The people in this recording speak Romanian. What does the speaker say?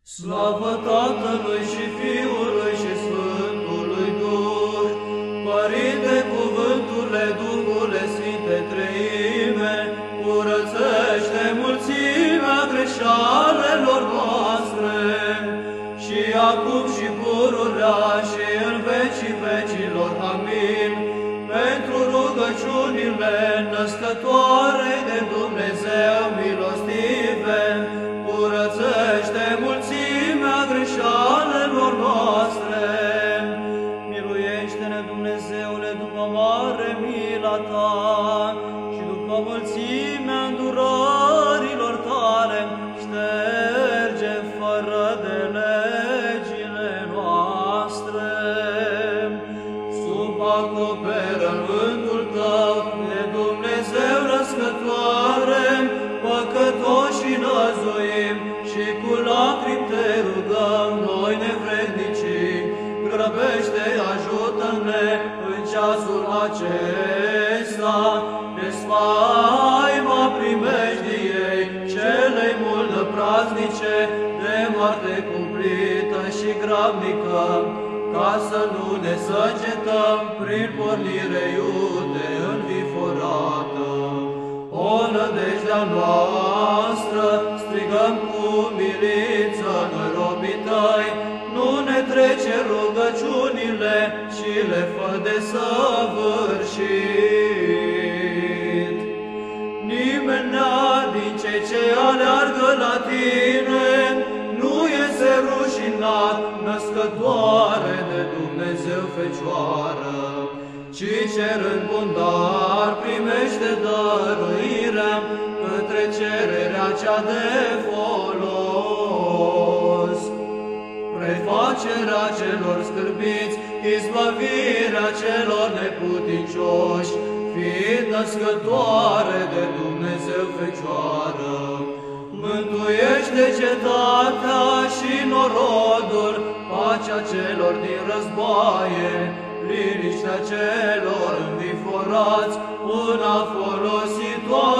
Slavă Tatălui și Fiului și Sfântului Duh, Părinte, cuvânturile, Duhule, Sfinte Treime, curățește mulțimea greșalelor noastre, și acum și pururea și în vecii vecilor. Amin. Pentru rugăciunile născătoare de Dumnezeu milostive, curățește mulțimea greșalelor noastre. Miluiește-ne, Dumnezeule, după mare mila Ta și după mulțimea îndurărilor Tale, șterge fără de legile noastre. Sub acoperământul Tău, de Dumnezeu născătoare, păcătoși năzuim și cu lacrimi Te rugăm, noi nevrednicii. Grăbește, ajută-ne în ceasul acesta, de spaima primejdiei celei mult praznice, de moarte cumplită și grabnică, ca să nu ne săgetăm prin pornire iute înviforată. O nădejdea noastră, strigăm cu milință în robii Tăi, nu ne trece rugăciunile și le fă de săvârșit. Nimeni din cei ce aleargă la Tine nu iese rușinat, născătoare de Dumnezeu Fecioară, ci cerând bun dar primește dăruirea către cererea cea de folos. Prefacerea celor scârbiți, izbăvirea celor neputincioși, fiind născătoare de Dumnezeu Fecioară, mântuiește cetatea și norodul, pacea celor din războaie, liniștea celor înviforați, una folositoare